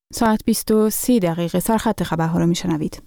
ساعت 20:30 سرخط خبرها رو میشنوید.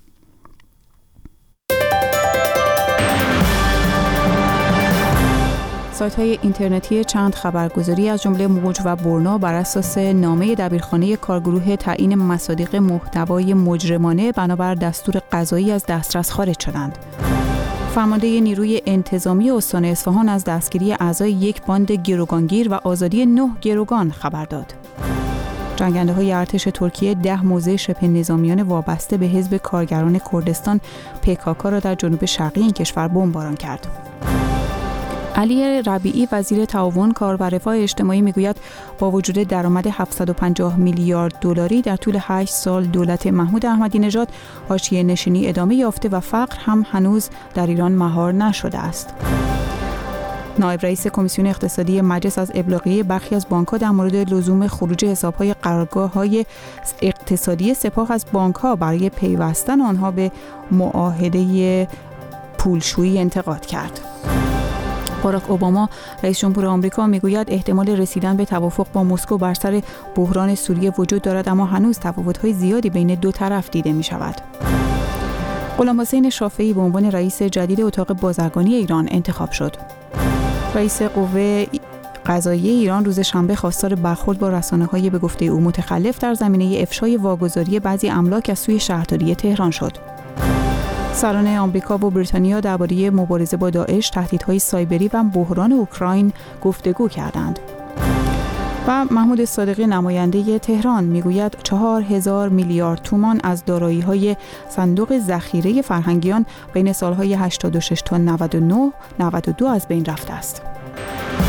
سایت‌های اینترنتی چند خبرگزاری از جمله موج و برنا بر اساس نامه دبیرخانه کارگروه تعیین مصادیق محتوای مجرمانه بنابر دستور قضایی از دسترس خارج شدند. فرمانده نیروی انتظامی استان اصفهان از دستگیری اعضای یک باند گروگانگیر و آزادی 9 گروگان خبر داد. جنگنده‌های ارتش ترکیه 10 موضع شبه نظامیان وابسته به حزب کارگران کردستان PKK را در جنوب شرقی این کشور بمباران کرد. علی ربیعی وزیر تعاون کار و رفاه اجتماعی میگوید با وجود درآمد 750 میلیارد دلاری در طول 8 سال دولت محمود احمدی نژاد حاشیه نشینی ادامه یافته و فقر هم هنوز در ایران مهار نشده است. نایب رئیس کمیسیون اقتصادی مجلس از ابلاغیه برخی از بانک‌ها در مورد لزوم خروج حساب‌های قرارگاه‌های اقتصادی سپاه از بانک‌ها برای پیوستن آنها به معاهده پولشویی انتقاد کرد. باراک اوباما رئیس جمهور آمریکا میگوید احتمال رسیدن به توافق با مسکو بر سر بحران سوریه وجود دارد، اما هنوز تفاوت‌های زیادی بین دو طرف دیده می‌شود. غلامحسین شافعی به عنوان رئیس جدید اتاق بازرگانی ایران انتخاب شد. رئیس قوه قضاییه ایران روز شنبه خواستار برخورد با رسانه‌های به گفته او متخلف در زمینه افشای واگذاری بعضی املاک از سوی شهرداری تهران شد. سران آمریکا و بریتانیا درباره مبارزه با داعش، تهدیدهای سایبری و بحران اوکراین گفتگو کردند. و محمود صادقی نماینده تهران میگوید 4000 میلیارد تومان از دارایی‌های صندوق ذخیره فرهنگیان بین سالهای 86 تا 92 از بین رفته است.